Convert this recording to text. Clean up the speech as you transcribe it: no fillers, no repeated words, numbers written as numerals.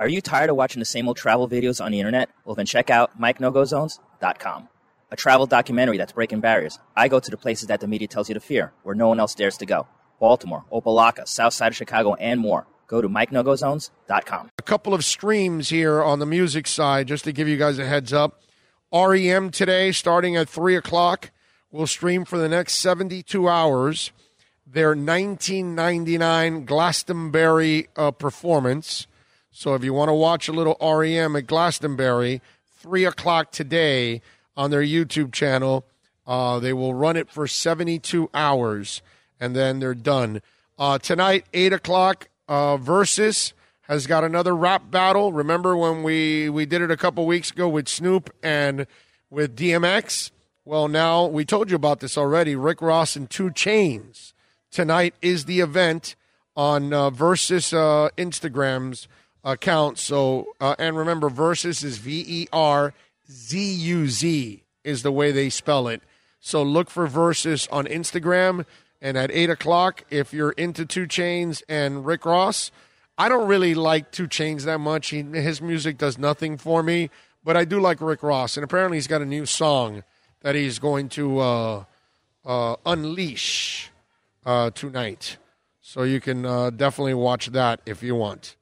Are you tired of watching the same old travel videos on the internet? Well, then check out MikeNoGoZones.com, a travel documentary that's breaking barriers. I go to the places that the media tells you to fear, where no one else dares to go. Baltimore, Opelika, South Side of Chicago, and more. Go to MikeNoGoZones.com. A couple of streams here on the music side, just to give you guys a heads up. REM today, starting at 3 o'clock, will stream for the next 72 hours their 1999 Glastonbury performance. So if you want to watch a little REM at Glastonbury, 3 o'clock today on their YouTube channel. They will run it for 72 hours, and then they're done. Tonight, 8 o'clock, Versus has got another rap battle. Remember when we did it a couple weeks ago with Snoop and with DMX? Well, now we told you about this already. Rick Ross and 2 Chainz. Tonight is the event on Versus Instagram's account. So, and remember, Versus is Verzuz is the way they spell it. So look for Versus on Instagram. And at 8 o'clock, if you're into 2 Chainz and Rick Ross, I don't really like 2 Chainz that much. His music does nothing for me, but I do like Rick Ross. And apparently he's got a new song that he's going to unleash tonight. So you can definitely watch that if you want.